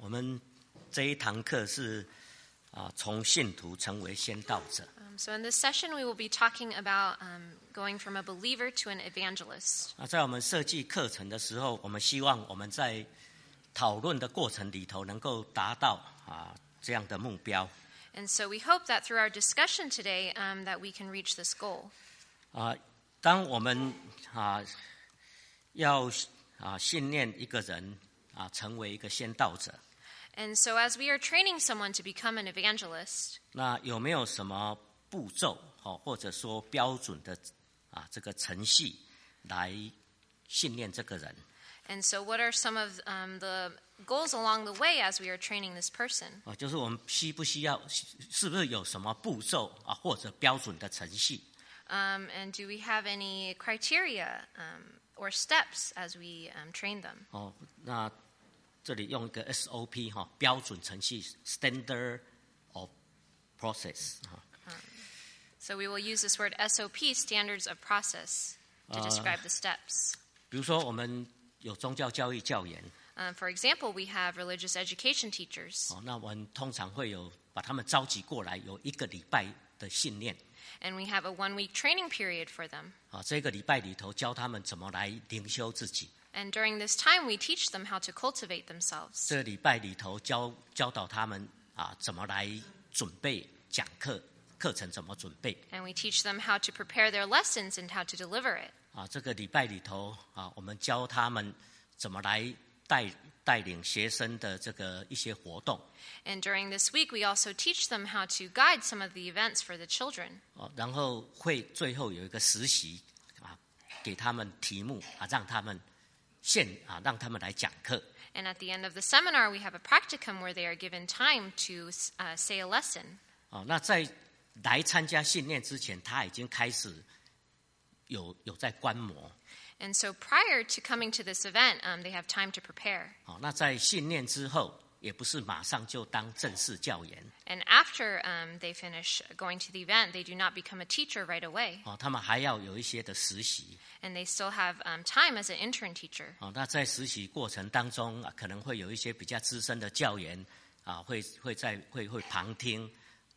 我们这一堂课是从信徒成为先道者。 So in this session, we will be talking about going from a believer to an evangelist. 在我们设计课程的时候，我们希望我们在讨论的过程里头能够达到这样的目标。 And so we hope that through our discussion today, that we can reach this goal. 当我们要训练一个人成为一个先道者。 And so as we are training someone to become an evangelist, 那有没有什么步骤或者说标准的这个程序来训练这个人？ And so what are some of the goals along the way as we are training this person? 就是我们是不是有什么步骤或者标准的程序？ And do we have any criteria or steps as we train them? 那这里用一个 SOP 标准程序 Standard of Process。 So we will use this word SOP, Standards of Process, to describe the steps. 比如说我们有宗教教育教员。 For example, we have religious education teachers. 那我们通常会把他们召集过来，有1个礼拜的训练。 And we have a 1-week training period for them. 这个礼拜里头教他们怎么来灵修自己。 And during this time, we teach them how to cultivate themselves. 这个礼拜里头教导他们怎么来准备讲课，课程怎么准备。 And we teach them how to prepare their lessons and how to deliver it. 这个礼拜里头我们教他们怎么来带领学生的这个一些活动。 And during this week, we also teach them how to guide some of the events for the children. 然后最后有一个实习给他们题目让他们让他们来讲课。 And at the end of the seminar, we have a practicum where they are given time to say a lesson. 那在来参加训练之前，他已经开始有在观摩。 And so prior to coming to this event, they have time to prepare. 那在训练之后，也不是马上就当正式教员。 And after they finish going to the event, they do not become a teacher right away. 他们还要有一些的实习。 And they still have time as an intern teacher. 那在实习过程当中可能会有一些比较资深的教员会旁听。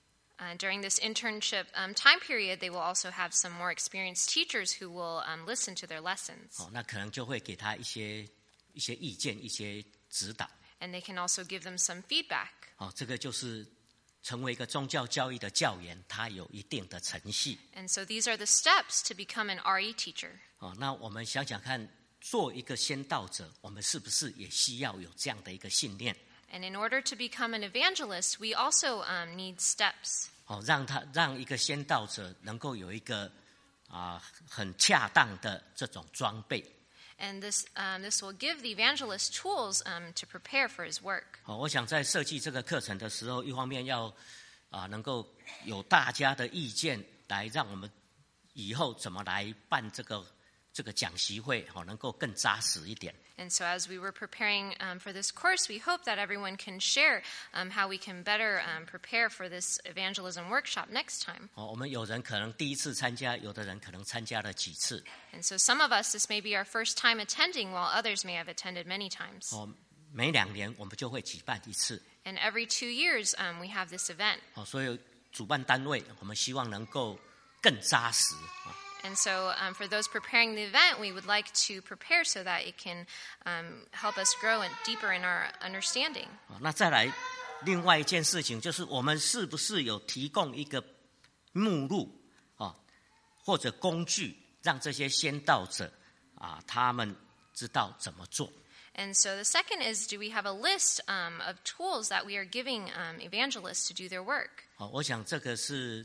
During this internship time period, they will also have some more experienced teachers who will listen to their lessons. 那可能就会给他一些意见、一些指导。 And they can also give them some feedback. 这个就是成为一个宗教教育的教员，他有一定的程序。 And so these are the steps to become an RE teacher. 那我们想想看，做一个先道者，我们是不是也需要有这样的一个训练？ And in order to become an evangelist, we also need steps. 让一个先道者能够有一个很恰当的这种装备。 And this will give the evangelist tools to prepare for his work. 我想在设计这个课程的时候，一方面要能够有大家的意见，来让我们以后怎么来办这个讲习会能够更扎实一点。 And so as we were preparing for this course, we hope that everyone can share how we can better prepare for this evangelism workshop next time. 我们有人可能第一次参加，有的人可能参加了几次。 And so some of us, this may be our first time attending, while others may have attended many times. 每2年我们就会举办一次。 And every 2 years, we have this event. 所以主办单位我们希望能够更扎实。 And so for those preparing the event, we would like to prepare so that it can help us grow deeper in our understanding. 那再来另外一件事情，就是我们是不是有提供一个目录或者工具，让这些先道者他们知道怎么做。 And so the second is, do we have a list of tools that we are giving evangelists to do their work? 我想这个是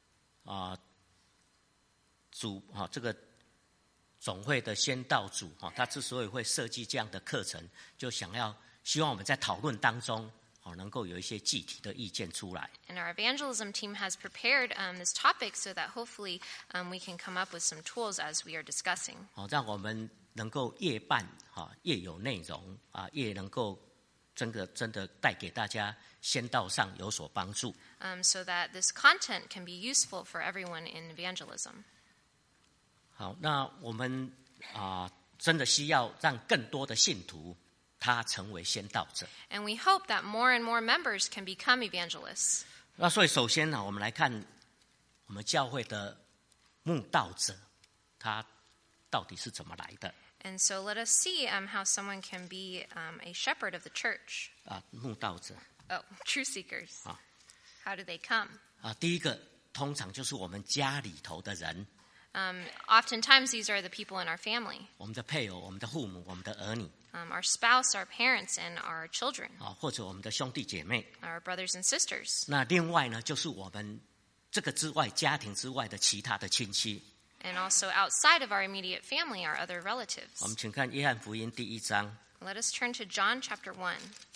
这个总会的先道组他之所以会设计这样的课程，就希望我们在讨论当中能够有一些具体的意见出来。 And our evangelism team has prepared this topic so that hopefully we can come up with some tools as we are discussing. 让我们能够越办越有内容越能够真的带给大家先道上有所帮助。 So that this content can be useful for everyone in evangelism. 好，那我们真的需要让更多的信徒他成为先道者。 And we hope that more and more members can become evangelists. 那所以首先呢，我们来看我们教会的慕道者，他到底是怎么来的 And so let us see how someone can be a shepherd of the church. 啊？慕道者 Oh, truth seekers. Ah. How do they come? 啊，第一个通常就是我们家里头的人， Oftentimes, these are the people in our family, 我们的配偶、我们的父母、我们的儿女 our spouse, our parents, and our children, 啊，或者我们的兄弟姐妹。 our brothers and sisters. 那另外呢，就是我们这个之外、家庭之外的其他的亲戚。 And also outside of our immediate family, our other 我 relatives. 们请看约翰福音第1章， Let us turn to John chapter 1.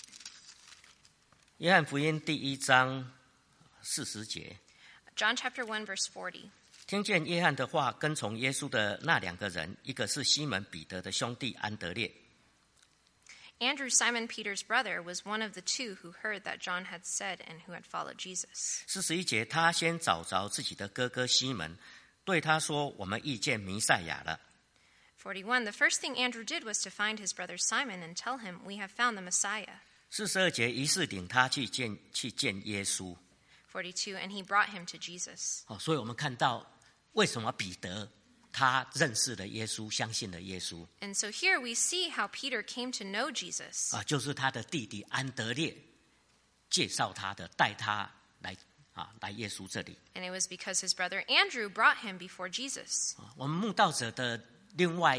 约翰福音第1章40节。 John chapter 1, verse 40. 听见约翰的话，跟从耶稣的那2个人，一个是西门彼得的兄弟安德烈， Andrew, Simon Peter's brother, was one of the two who heard that John had said and who had followed Jesus. 41节，他先找着自己的哥哥西门，对他说：“我们遇见弥赛亚了。” 41. The first thing Andrew did was to find his brother Simon and tell him, "We have found the Messiah." 42节，于是领他去见耶稣。 42. And he brought him to Jesus. 所以我们看到为什么彼得他认识了耶稣，相信了耶稣 And so here we see how Peter came to know Jesus. 啊，就是他的弟弟安德烈介绍他的，带他来耶稣这里。 And it was because his brother Andrew brought him before Jesus. 我们慕道者的另外，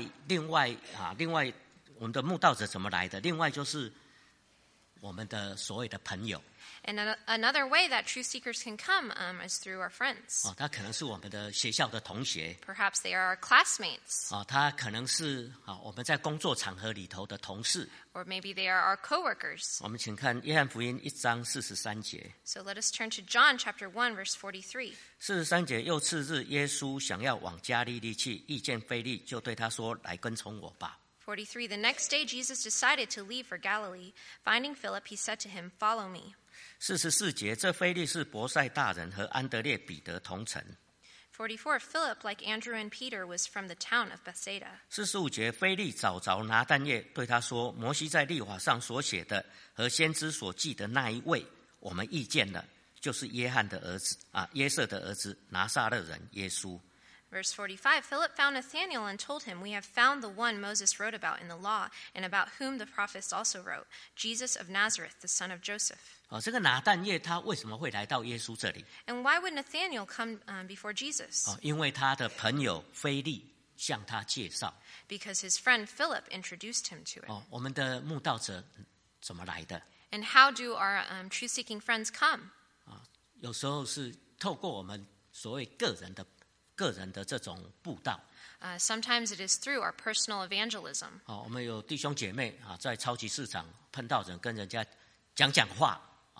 我们的慕道者怎么来的？另外就是我们的所谓的朋友 And another way that truth seekers can come is through our friends. 他可能是我们的学校的同学 Perhaps they are our classmates, 他可能是我们在工作场合里头的同事。 or maybe they are our coworkers. 我们请看约翰福音1章43节。 So let us turn to John chapter 1, verse 43. 43节，又次日，耶稣想要往加利利去，遇见腓利，就对他说：“来跟从我吧。” 43. The next day Jesus decided to leave for Galilee. Finding Philip, he said to him, "Follow me." 44节，这腓利是伯赛大人，和安德烈、彼得同城。 44. Philip, like Andrew and Peter, was from the town of Bethsaida. 45节，腓利找着拿但业，对他说：“摩西在律法上所写的和先知所记的那一位，我们遇见了，就是约瑟的儿子拿撒勒人耶稣。” Verse 45, Philip found Nathanael and told him, "We have found the one Moses wrote about in the law, and about whom the prophets also wrote, Jesus of Nazareth, the son of Joseph." 这个拿但业他为什么会来到耶稣这里？ And why would Nathanael come before Jesus? 因为他的朋友腓利向他介绍。 Because his friend Philip introduced him to it. 我们的慕道者怎么来的？ And how do our truth-seeking friends come? 有时候是透过我们所谓个人的这种布道。 Sometimes it is through our personal evangelism. 我们有弟兄姐妹在超级市场碰到人，跟人家讲话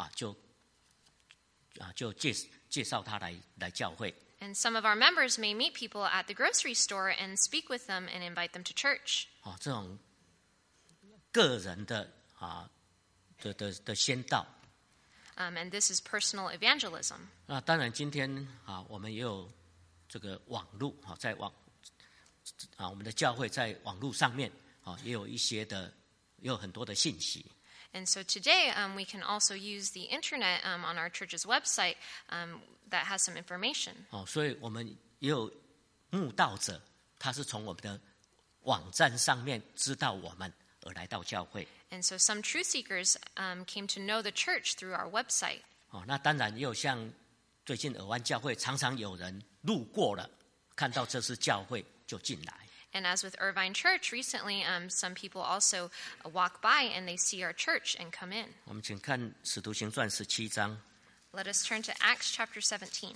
就介绍他来教会。 And some of our members may meet people at the grocery store and speak with them and invite them to church. 这种个人的先道。 And this is personal evangelism. 那当然，今天我们也有这个网络在我们的教会在网络上面也有也有很多的信息。 And so today we can also use the internet on our church's website that has some information. 所以我们也有慕道者，他是从我们的网站上面知道我们而来到教会。 And so some truth seekers came to know the church through our website. 那当然也有像最近尔湾教会，常常有人路过了，看到这是教会就进来。 And as with Irvine Church, recently some people also walk by and they see our church and come in. 我们请看《使徒行传》17章。 Let us turn to Acts chapter 17.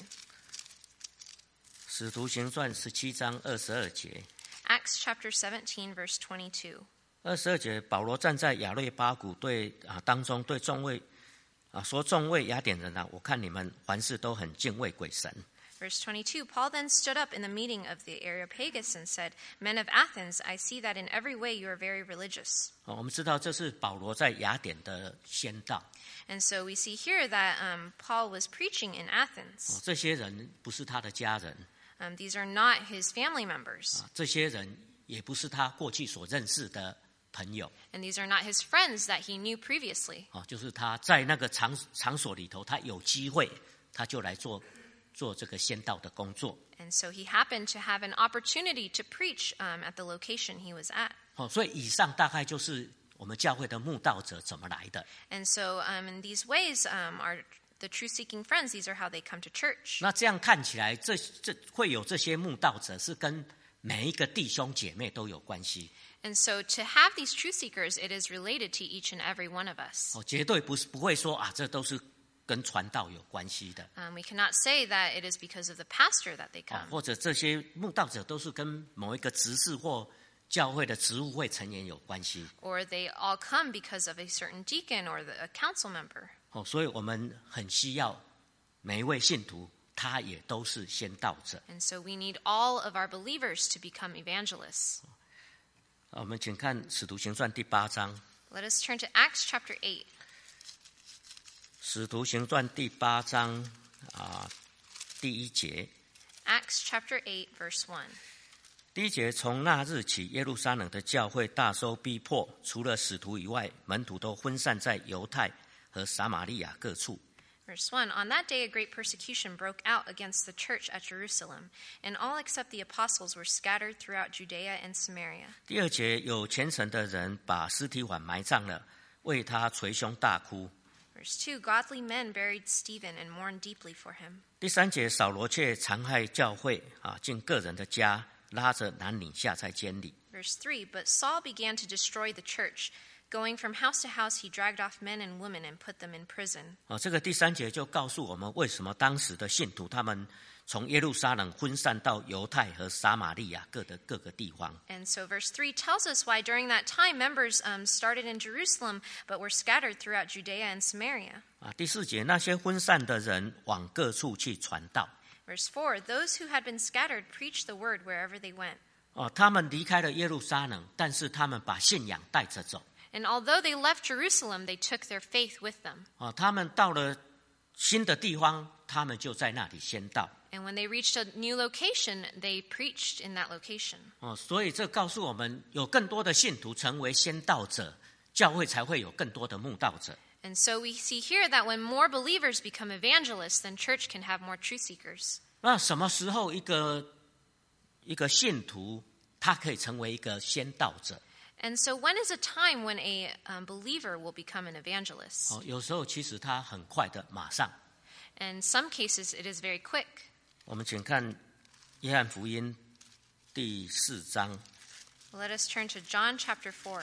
使徒行传17章22节。 Acts chapter 17, verse 22. 22节，保罗站在亚略巴谷当中，对众位说：“众位雅典人我看你们凡事都很敬畏鬼神。” Verse 22, Paul then stood up in the meeting of the Areopagus and said, "Men of Athens, I see that in every way you are very religious." 我们知道这是保罗在雅典的宣道。 And so we see here that Paul was preaching in Athens. 这些人不是他的家人， These are not his family members. 这些人也不是他过去所认识的朋友。 And these are not his friends that he knew previously. 就是他在那个场所里头，他有机会，他就来做这个先道的工作。 And so he happened to have an opportunity to preach at the location he was at. 所以以上大概就是我们教会的慕道者怎么来的。 And so in these ways are the truth-seeking friends, these are how they come to church. 那这样看起来，这会有这些慕道者是跟每一个弟兄姐妹都有关系。 And so to have these truth seekers, it is related to each and every one of us. 绝对不会说这都是跟传道有关系的。 We cannot say that it is because of the pastor that they come. 或者这些慕道者都是跟某一个执事或教会的职务会成员有关系。 Or they all come because of a certain deacon or a council member. 所以我们很需要每一位信徒，他也都是先道者。 And so we need all of our believers to become evangelists. 我们请看《使徒行传》第8章。 Let us turn to Acts chapter 8. 使徒行传第8章第1节。 Acts chapter 8, verse 1. 第1节，从那日起，耶路撒冷的教会大受逼迫，除了使徒以外，门徒都分散在犹太和撒玛利亚各处。 Verse 1, On that day a great persecution broke out against the church at Jerusalem, and all except the apostles were scattered throughout Judea and Samaria. 第2节，有虔诚的人把司提反埋葬了，为他捶胸大哭。 Verse 2, Godly men buried Stephen and mourned deeply for him. 第3节，扫罗却残害教会，进个人的家，拉着男女下在监里。 Verse 3, But Saul began to destroy the church. Going from house to house, he dragged off men and women and put them in prison. 这个第3节就告诉我们，为什么当时的信徒他们从耶路撒冷分散到犹太和撒玛利亚各个地方。 And so verse 3 tells us why during that time members started in Jerusalem but were scattered throughout Judea and Samaria. 第4节，那些分散的人往各处去传道。 Verse 4, Those who had been scattered preached the word wherever they went. 他们离开了耶路撒冷，但是他们把信仰带着走。 And although they left Jerusalem, they took their faith with them. 他们到了新的地方，他们就在那里宣道。 And when they reached a new location, they preached in that location. 所以这告诉我们，有更多的信徒成为宣道者，教会才会有更多的慕道者。 And so we see here that when more believers become evangelists, then church can have more truth seekers. 那什么时候一个信徒他可以成为一个宣道者？ And so when is a time when a believer will become an evangelist? 有时候其实他很快的，马上。 In some cases, it is very quick. 我们请看约翰福音第4章。 Let us turn to John chapter 4.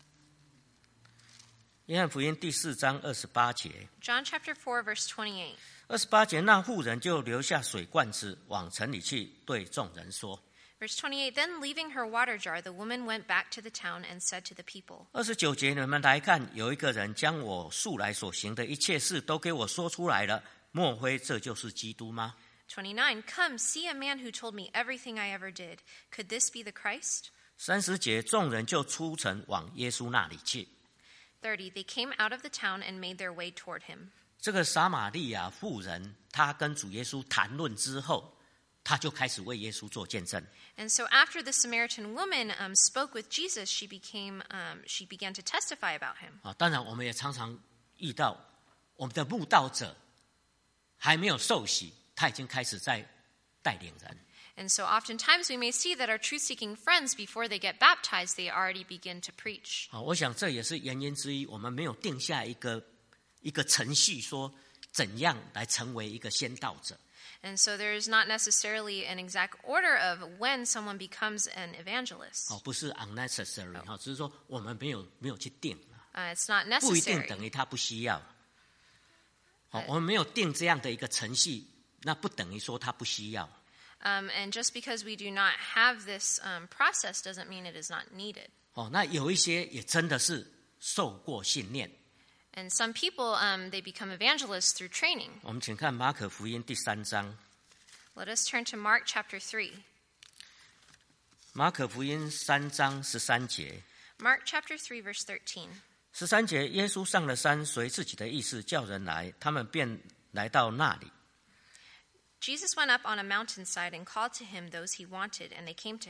约翰福音第4章28节。 John chapter 4, verse 28. 28节，那妇人就留下水罐子，往城里去，对众人说。 Verse 28, Then leaving her water jar, the woman went back to the town and said to the people. 29节，你们来看，有一个人将我素来所行的一切事都给我说出来了，莫非这就是基督吗？ 29, Come, see a man who told me everything I ever did. Could this be the Christ? 30节，众人就出城往耶稣那里去。 30, They came out of the town and made their way toward him. 这个撒玛利亚妇人，她跟主耶稣谈论之后，她就开始为耶稣做见证。 And so after the Samaritan woman spoke with Jesus, she began to testify about him. 当然我们也常常遇到我们的慕道者还没有受洗，他已经开始在带领人。 And so oftentimes we may see that our truth-seeking friends, before they get baptized, they already begin to preach. 我想这也是原因之一，我们没有定下一个程序，说怎样来成为一个宣道者。 And so there is not necessarily an exact order of when someone becomes an evangelist. 不是 unnecessary， 只是说我们没有去定。 It's not 不一定 necessary. 等于他不需要。我们没有定这样的一个程序，那不等于说他不需要。 And just because we do not have this process doesn't mean it is not needed. 那有一些也真的是受过训练。 And some people, they become evangelists through training. 我们请看马可福音第3章。 Let us turn to Mark chapter 3. 马可福音3章13节。 Mark chapter 3, verse 13. 13节，耶稣上了山，随自己的意思叫人来，他们便来到那里。 Jesus went up on a mountainside and called to him those he wanted, and they came to him.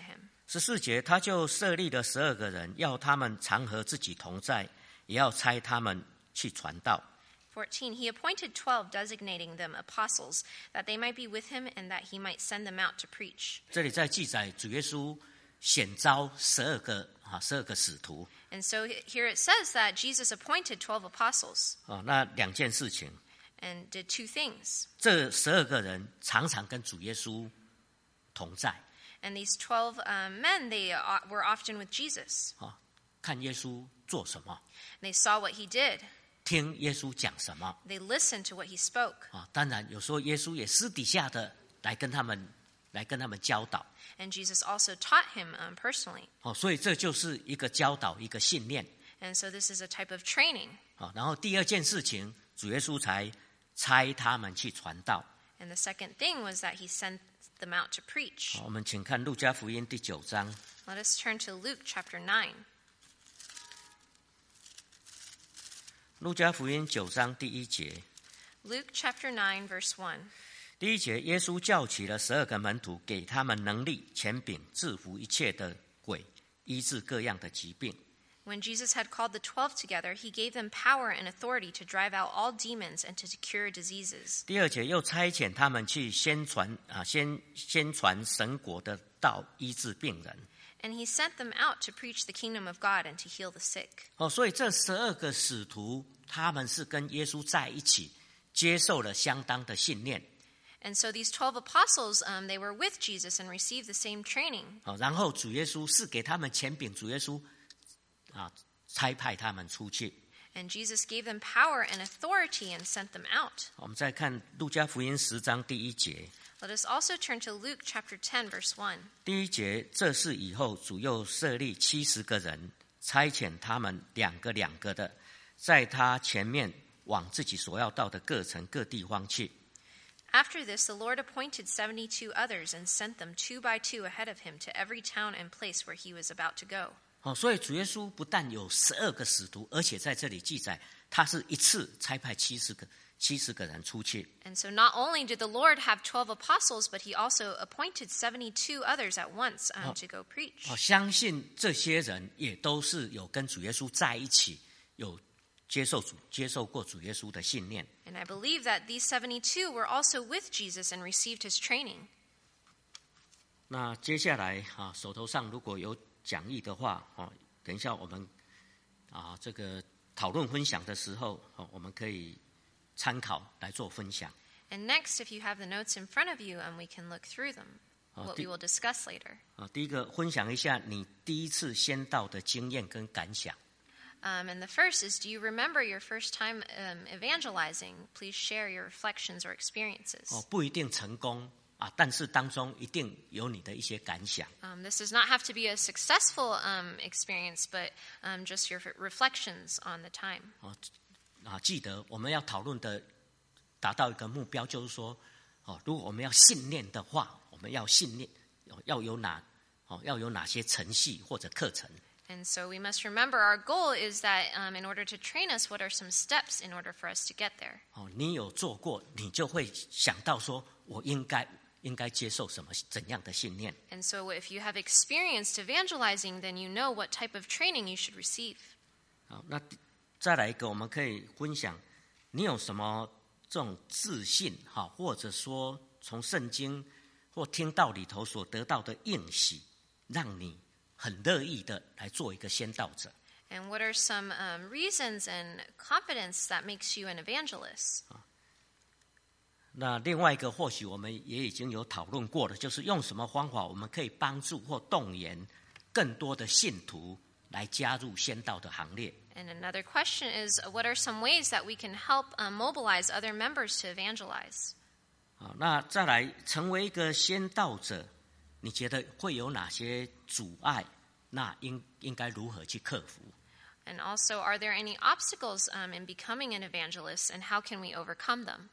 14节，他就设立了12个人，要他们常和自己同在，也要差他们去传道。 14, he appointed 12, designating them apostles, that they might be with him and that he might send them out to preach. 这里在记载主耶稣选召12个使徒。 And so here it says that Jesus appointed 12 apostles 那2件事情， and did 2 things. 这12个人常常跟主耶稣同在， And these 12 men, they were often with Jesus. 看耶稣做什么， They saw what he did. 听耶稣讲什么。 They listened to what he spoke. 当然有时候耶稣也私底下的来跟他们教导。 And Jesus also taught him personally. 所以这就是一个教导，一个训练。 And so this is a type of training. 然后第2件事情，主耶稣才差他们去传道。 And the second thing was that he sent them out to preach. 我们请看路加福音第9章。 Let us turn to Luke chapter 9. 路加福音9章第1节。 Luke chapter 9, verse 1. 第1节，耶稣叫起了12个门徒，给他们能力、权柄，制服一切的鬼，医治各样的疾病。 When Jesus had called the 12 together, he gave them power and authority to drive out all demons and to cure diseases. 第2节，又差遣他们去宣传神国的道，医治病人。 And he sent them out to preach the kingdom of God and to heal the sick. 所以这12个使徒，他们是跟耶稣在一起，接受了相当的训练。 And so these 12 apostles, they were with Jesus and received the same training. 然后主耶稣是给他们权柄，主耶稣差派他们出去。 And Jesus gave them power and authority and sent them out. 我们再看路加福音10章第1节。 Let us also turn to Luke chapter 10, verse 1. 第1节，这事以后，主又设立70个人，差遣他们2个的，在他前面往自己所要到的各城各地方去。 After this, the Lord appointed 72 others and sent them 2 by 2 ahead of him to every town and place where he was about to go. 所以主耶稣不但有12个使徒，而且在这里记载，他是一次差派70个人出去。 And so not only did the Lord have 12 apostles, but he also appointed 72 others at once to go preach. 相信这些人也都是有跟主耶稣在一起，有接受过主耶稣的训练。 And I believe that these 72 were also with Jesus and received his training. 那接下来手头上如果有讲义的话，等一下我们这个讨论分享的时候，我们可以参考来做分享。 And next, if you have the notes in front of you, we can look through them, what we will discuss later. 第一个分享一下你第一次宣道的经验跟感想。 And the first is, do you remember your first time evangelizing? Please share your reflections or experiences. 不一定成功但是当中一定有你的一些感想。 This does not have to be a successful experience, but just your reflections on the time. 记得我们要讨论的达到一个目标，就是说，如果我们要训练的话，我们要训练要有哪些程序或者课程。 And so we must remember our goal is that in order to train us, what are some steps in order for us to get there? 你有做过，你就会想到说，我应该接受怎样的训练。 And so if you have experienced evangelizing, then you know what type of training you should receive. 那再来一个，我们可以分享，你有什么这种自信或者说从圣经或听道里头所得到的应许，让你很乐意的来做一个宣道者。 And what are some reasons and confidence that makes you an evangelist? 那另外一个，或许我们也已经有讨论过了，就是用什么方法我们可以帮助或动员更多的信徒来加入宣道的行列。 And another question is, what are some ways that we can help mobilize other members to evangelize? 那再来成为一个宣道者，你觉得会有哪些阻碍？那应该如何去克服？ And also, are there any obstacles in becoming an evangelist, and how can we overcome them?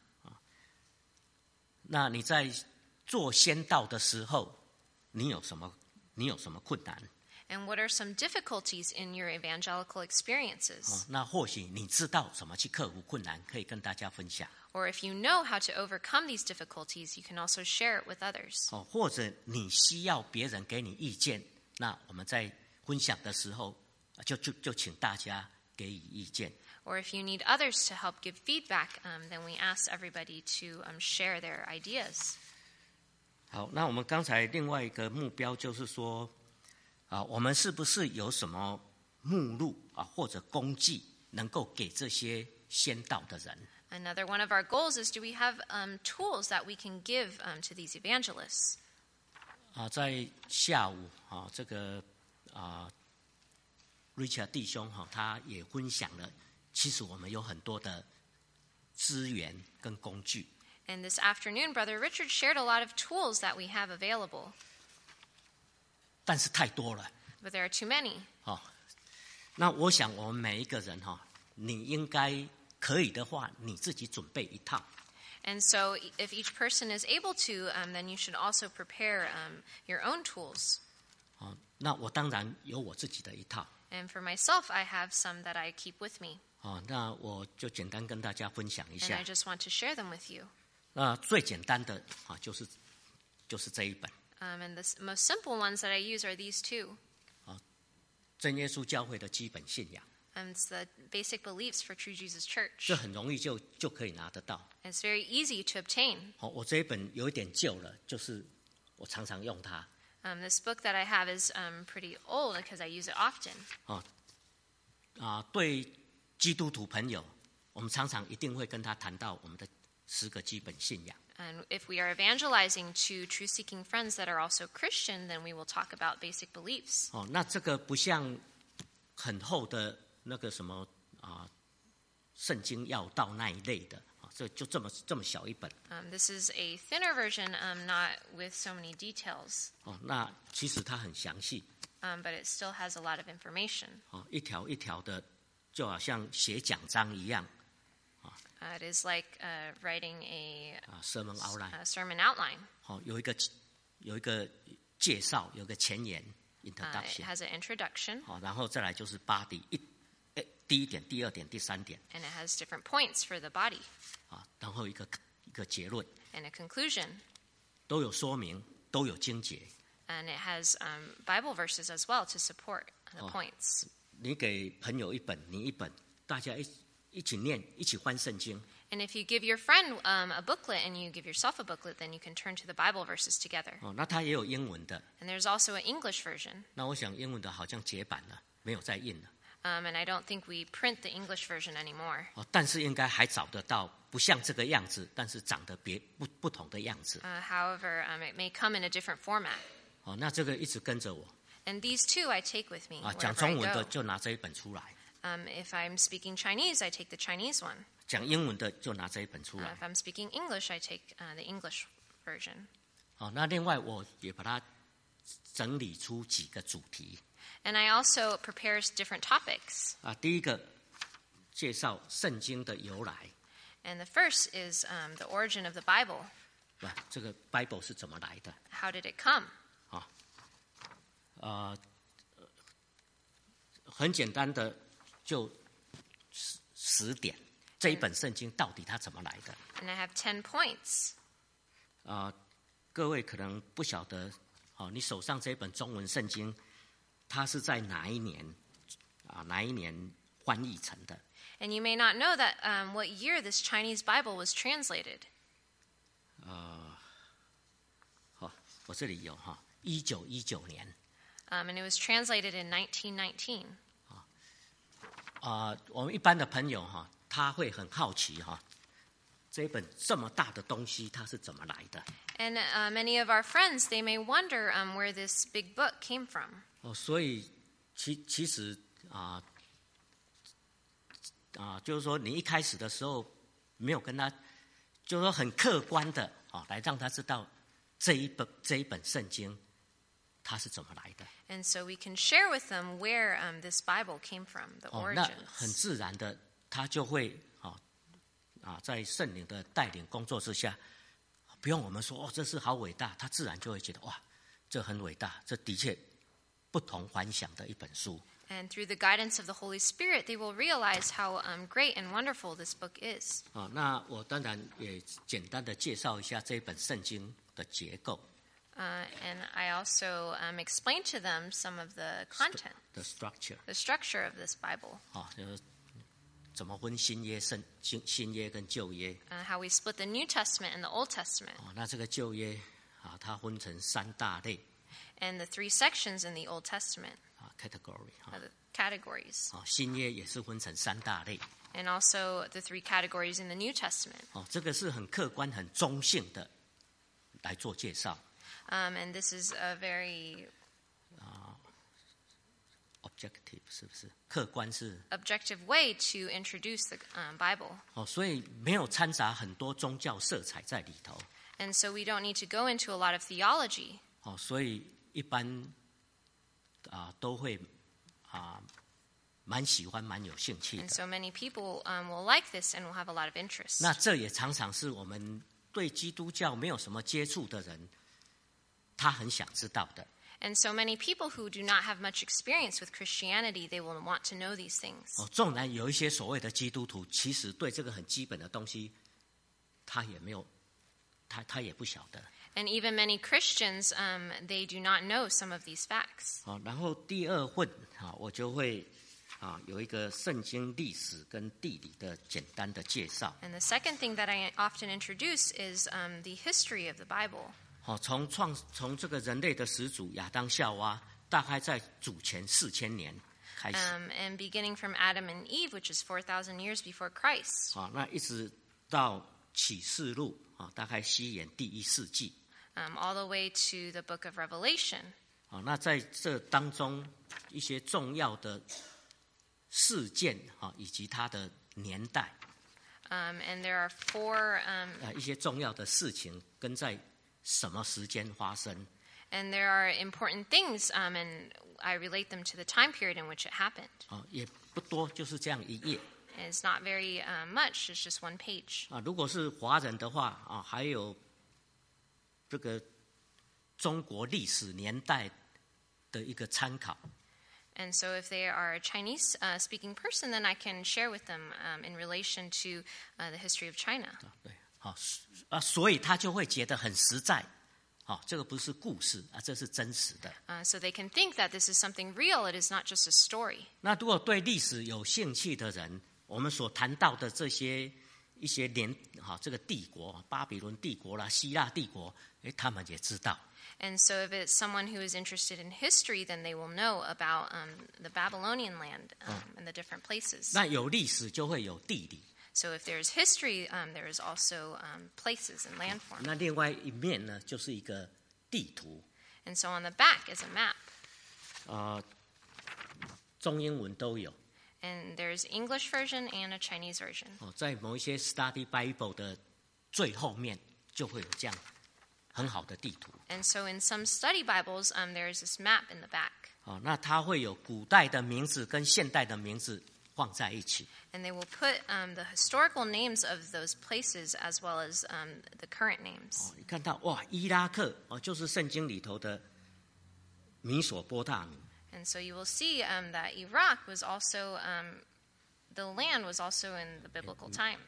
那你在做宣道的时候，你有什么困难？ And what are some difficulties in your evangelical experiences? 那或许你知道怎么去克服困难，可以跟大家分享。 Or if you know how to overcome these difficulties, you can also share it with others. 或者你需要别人给你意见， 那我们在分享的时候，就请大家给予意见。 Or if you need others to help give feedback, then we ask everybody to share their ideas. 好，那我们刚才另外一个目标就是说，我们是不是有什么目录或者工具能够给这些先到的人？ Another one of our goals is, do we have tools that we can give to these evangelists? 在下午这个Richard 弟兄他也分享了，其实我们有很多的资源跟工具。 And this afternoon, Brother Richard shared a lot of tools that we have available. 但是太多了。 But there are too many. 那我想我们每一个人你应该可以的话，你自己准备一套。 And so if each person is able to, then you should also prepare your own tools. 那我当然有我自己的一套。 And for myself, I have some that I keep with me. 那我就简单跟大家分享一 And 下 I。just want to share them with you. 那最简单的就是这一本。 And the most simple ones that I use are these two. 真耶稣教会的基本信仰， It's the basic beliefs for True Jesus Church. 这很容易就可以拿得到。 It's very easy to obtain. 我这一本有一点旧了，就是我常常用它。 This book that I have is pretty old because I use it often. 对基督徒朋友，我们常常一定会跟他谈到我们的10个基本信仰。 And if we are evangelizing to truth-seeking friends that are also Christian, then we will talk about basic beliefs. 那这个不像很厚的那个什么圣经要道那一类的，这就这么小一本。 This is a thinner version, not with so many details, 那其实它很详细， but it still has a lot of information. 一条一条的，就好像写讲章一样。 It is like writing a sermon outline， sermon outline. 有一个介绍，有一个前言 It introduction， has an introduction, 然后再来就是 body，第一点、第二点、第三点， and it has different points for the body, 然后一个结论， and a conclusion, 都有说明，都有经节。 and it has Bible verses as well to support the points. 你给朋友一本，你一本，大家一起念，一起翻圣经。 And if you give your friend a booklet and you give yourself a booklet, then you can turn to the Bible verses together. 那它也有英文的。 And there's also an English version. 那我想英文的好像绝版了，没有再印了。 And I don't think we print the English version anymore. 但是应该还找得到，不像这个样子，但是长得不同的样子。 However, it may come in a different format. 那这个一直跟着我。 And these two I take with me 讲 wherever I 中文的 go. 就拿这一本出来， If I'm speaking Chinese, I take the Chinese one. 讲英文的就拿这一本出来。 If I'm speaking English, I take the English version. 那另外我也把它整理出几个主题。 And I also prepare different topics. 第一个介绍圣经的由来， And the first is the origin of the Bible. 这个 Bible 是怎么来的？ How did it come? 很简单的，就10点，这一本圣经到底它怎么来的？ And I have 10 points. 各位可能不晓得，你手上这本中文圣经，它是在哪一年翻译成的？ And you may not know that what year this Chinese Bible was translated. 我这里有1919年。 And it was translated in 1919. 我们一般的朋友他会很好奇这一本这么大的东西它是怎么来的？ And many of our friends, they may wonder where this big book came from. 所以其实就是说你一开始的时候没有跟他，就是说很客观的来让他知道这一本圣经它是怎么来的。 And so we can share with them where this Bible came from, the 那很 origins. 自然的他就会在圣灵的带领工作之下，不用我们说这是好伟大，他自然就会觉得哇，这很伟大，这的确不同凡响的一本书。 And through the guidance of the Holy Spirit, they will realize how great and wonderful this book is. 那我当然也简单的介绍一下这本圣经的结构。 And I also explained to them some of the content, the structure the structure of this Bible, 就是怎么分新约跟旧约 how we split the New Testament and the Old Testament, 那这个旧约它分成3大类 and the 3 sections in the Old Testament, category the categories, 新约也是分成3大类 and also the 3 categories in the New Testament. 这个是很客观很中性的来做介绍 And this is a very objective 是不是客观是 objective way to introduce the Bible. 所以没有掺杂很多宗教色彩在里头 And so we don't need to go into a lot of theology. 所以一般都会蛮喜欢蛮有兴趣 And 的 so many people will like this and will have a lot of interest. 那这也常常是我们对基督教没有什么接触的人他很想知道的 And so many people who do not have much experience with Christianity, they will want to know these things. 纵然有一些所谓的基督徒其实对这个很基本的东西他也没有他也不晓得 And even many Christians, they do not know some of these facts. 然后第二份我就会有一个圣经历史跟地理的简单的介绍 And the second thing that I often introduce is the history of the Bible. 从这个人类的始祖亚当夏娃大概在主前4000年开始 And beginning from Adam and Eve, which is 4,000 years before Christ, 那一直到启示录大概西元第1世纪 all the way to the book of Revelation. 那在这当中一些重要的事件以及它的年代 And there are 4, 一些重要的事情跟在什么时间发生 and there are important things, and I relate them to the time period in which it happened. 也不多就是这样一页 And it's not very much, it's just one page. 如果是华人的话还有这个中国历史年代的一个参考 And so if they are a Chinese speaking person, then I can share with them in relation to the history of China. 对所以他就会觉得很实在这个不是故事这是真实的 So they can think that this is something real, it is not just a story. 那如果对历史有兴趣的人我们所谈到的这些一些这个帝国巴比伦帝国啦希腊帝国他们也知道 And so if it's someone who is interested in history, then they will know about the Babylonian land and the different places. 那有历史就会有地理 So if there is history, there is also places and landforms. 那另外一面呢就是一个地图 And so on the back is a map. 中英文都有 And there's English version and a Chinese version. 在某一些 Study Bible 的最后面就会有这样很好的地图 And so in some study Bibles, there is this map in the back. 那它会有古代的名字跟现代的名字放在一起 And they will put the historical names of those places as well as the current names. 你看到哇伊拉克就是圣经里头的米索波大米 And so you will see that Iraq was also, the land was also in the biblical times,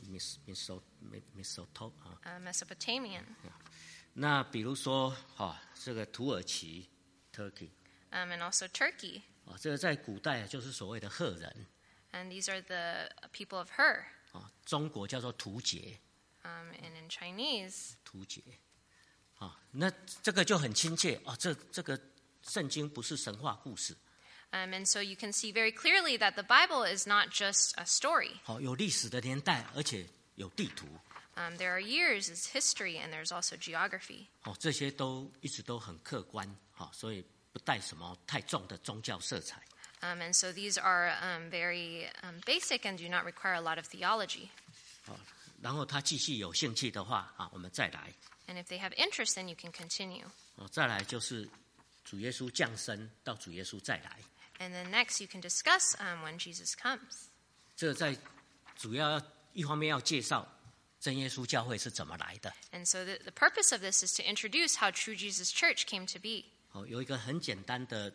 Mesopotamian. 那比如说这个土耳其 Turkey And also Turkey. 这个在古代就是所谓的赫人 And these are the people of Hur. 中国叫做图杰 And in Chinese, 图杰那这个就很亲切这个圣经不是神话故事 and so you can see very clearly that the Bible is not just a story. 有历史的年代而且有地图 There are years, it's history, and there's also geography. 这些都一直都很客观所以不带什么太重的宗教色彩 And so these are very basic and do not require a lot of theology. 然后他继续有兴趣的话我们再来 And if they have interest, then you can continue. 再来就是主耶稣降生到主耶稣再来 And then next you can discuss when Jesus comes. 这在主要一方面要介绍真耶稣教会是怎么来的 And so the purpose of this is to introduce how True Jesus Church came to be. 有一个很简单的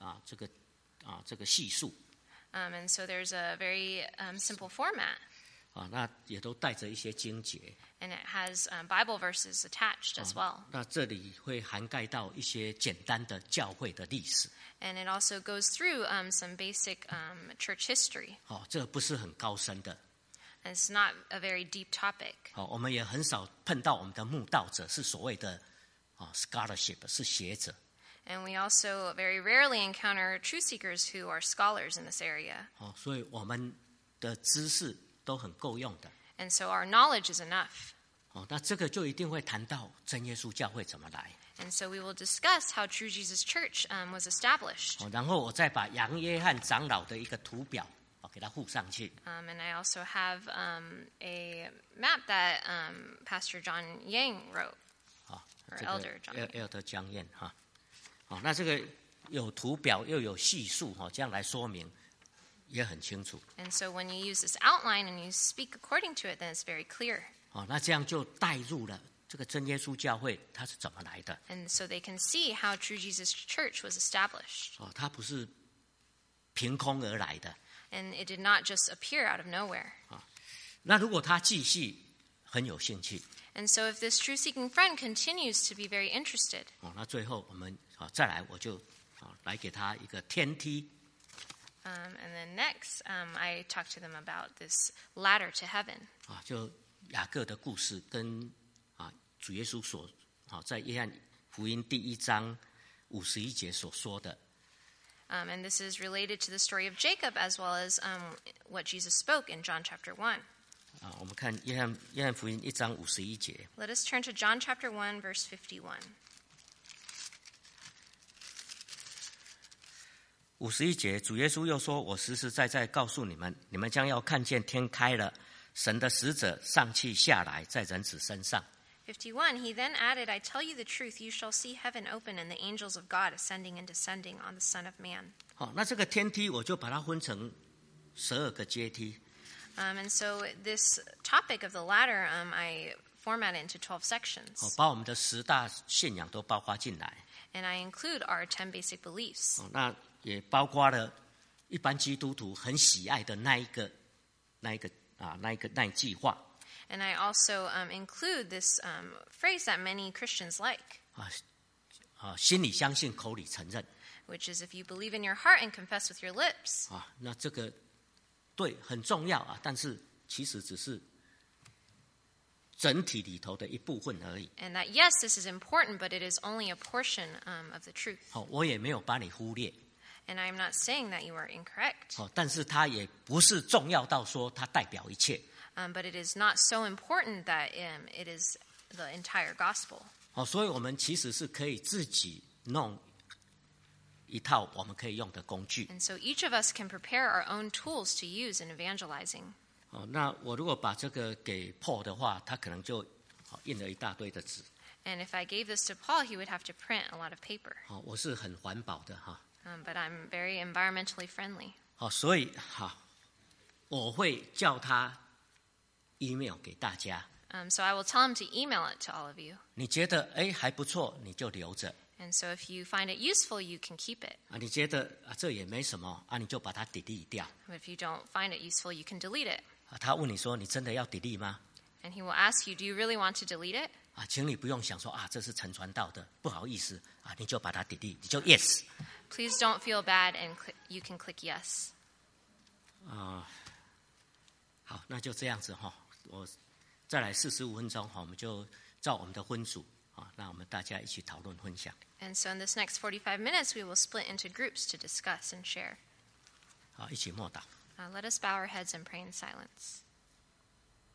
这个系数 And so there's a very simple format. 那也都带着一些经节。 And it has Bible verses attached as well. 那这里会涵盖到一些简单的教会的历史。 And it also goes through some basic church history. 这不是很高深的。 And it's not a very deep topic. 我们也很少碰到我们的慕道者是所谓的scholarship 是学者。 And we also very rarely encounter truth seekers who are scholars in this area. 所以我们的知识都很够用的。 And so our knowledge is enough. 那这个就一定会谈到真耶稣教会怎么来。 And so we will discuss how True Jesus Church was established. 然后我再把杨约翰长老的一个图表给它附上去。 And I also have a map that Pastor John Yang wrote, or Elder John Yang. Elder 江燕那这个有图表又有叙述这样来说明也很清楚。 And so when you use this outline and you speak according to it, then it's very clear. 那这样就带入了这个真耶稣教会它是怎么来的。 And so they can see how True Jesus Church was established. 它不是凭空而来的。 And it did not just appear out of nowhere. 那如果他继续很有兴趣， And so if this truth-seeking friend continues to be very interested, 那最后我们再来，我就来给他一个天梯。 and then next, I talk to them about this ladder to heaven. 就雅各的故事跟主耶稣所在约翰福音第1章51节所说的。 And this is related to the story of Jacob as well as what Jesus spoke in John chapter 1. 我们看约翰福音1章51节。 Let us turn to John chapter 1, verse 51. 51节，主耶稣又说：“我实实在在告诉你们，你们将要看见天开了，神的使者上去下来，在人子身上。” 51, he then added, I tell you the truth, you shall see heaven open and the angels of God ascending and descending on the Son of Man. 那这个天梯我就把它分成12个阶梯。 And so this topic of the ladder, I format it into 12 sections. 把我们的10大信仰都包括进来。 And I include our 10 basic beliefs. 那也包括了一般基督徒很喜爱的那一句话。 And I also include this phrase that many Christians like. 心里相信，口里承认。 Which is if you believe in your heart and confess with your lips. 那这个对很重要但是其实只是整体里头的一部分而已。 And that yes, this is important, but it is only a portion of the truth. 我也没有把你忽略。 And I am not saying that you are incorrect. 但是它也不是重要到说它代表一切。 But it is not so important that it is the entire gospel. 所以我们其实是可以自己弄一套我们可以用的工具。 And so each of us can prepare our own tools to use in evangelizing. 那我如果把这个给Paul的话，他可能就印了一大堆的纸。 And if I gave this to Paul, he would have to print a lot of paper. 我是很环保的 But I'm very environmentally friendly. 所以我会叫他 email 给大家。 So I will tell him to email it to all of you. 你觉得还不错，你就留着。 And so if you find it useful, you can keep it. 你觉得这也没什么你就把它 delete 掉。 But if you don't find it useful, you can delete it. 他问你说你真的要 delete 吗？ And he will ask you, do you really want to delete it? 请你不用想说这是陈传道的，不好意思你就把它 delete， 你就 yes。 Please don't feel bad and you can click yes. 好，那就这样子我再来45分钟我们就照我们的分组那我们大家一起讨论分享。 And so in this next 45 minutes, we will split into groups to discuss and share. 一起默祷。 Let us bow our heads and pray in silence.